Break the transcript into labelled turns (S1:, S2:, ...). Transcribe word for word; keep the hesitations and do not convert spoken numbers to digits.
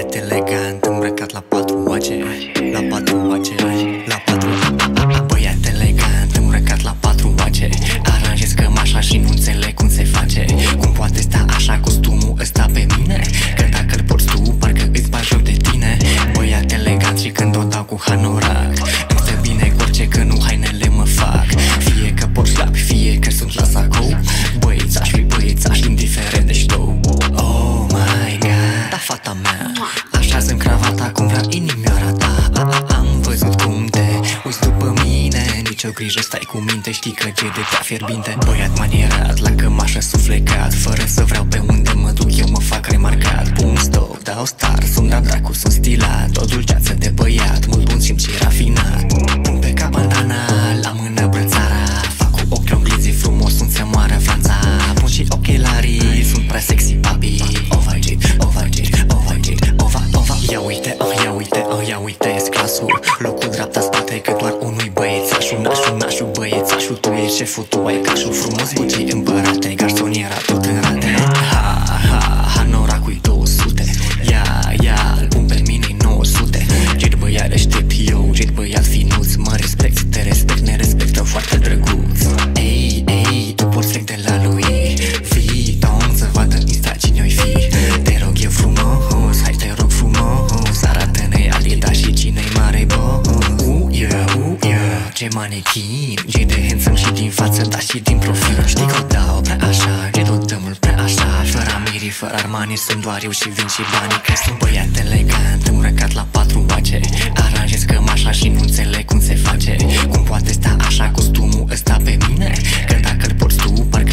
S1: Băiat elegant, îmbrăcat la patru oace, la patru oace, la patru. Băiat elegant, îmbrăcat la patru oace, aranjez cămașa și nu înțeleg cum se face. Cum poate sta așa costumul ăsta pe mine? Că dacă-l porți tu, parcă îți bagi joc de tine. Băiat elegant și când o dau cu hanorac, îmi stă bine cu orice, că nu hainele mă fac. Fie că porți slabi, fie că sunt la sacou, băiețaș fi băiețaș, indiferent de ștou. Oh my god, da fata mea, așează-mi cravata cum vrea inimioara ta. Am văzut cum te uiți după mine, nicio grijă, stai cu minte, știi că G D te-a fierbinte. Băiat manierat, la cămașă suflecat, fără să vreau pe unde mă duc, eu mă fac remarcat. Pun stop, dau star, sunt la dracu, sunt stilat, o dulceață de băiat, mult bun simț și rafinat. Pun pe cap bandana, la mână brățara, fac cu ochi ongliții frumos, sunt se moară Franța. Pun și ochelarii, sunt prea sexy, papi. Ovagit, ovagit, ovagit, ova, ova. Ia uite, oh, ia uite, oh, ia uite, e clasul. Locul dreapta spate, că doar unui băiețașul, nașul, nașul, băiețașul. Tu ești șeful, tu ai cașul, frumos, bucii împărate, garsoniera tot în rate. Ha, ha, hanoracul-i două sute, ia, ia, îl pun pe mine nouă sute. Jet băiat deștept, eu, jet băiat finuț, mă respect, te respect, ne respectă, foarte drăguț. Ei, ei, tu porți sec de la lui Vuitton, să vadă Insta cine-o-i fi. Te rog eu frumos, hai te rog frumos, arată-ne Alida și cine-i mare boss. Uh, yeah, uh, yeah, ce manechin, G de handsome și din față, dar și din profil. Știi că o dau prea așa, jet-o dă mult prea așa. Fără Amiri, fără Armani, sunt doar eu și vin și banii. Că sunt băiat elegant, îmbrăcat la patru oace, aranjez cămașa și nu înțeleg cum se face. Cum poate sta așa costumul ăsta pe mine? Că dacă-l porți tu, parcă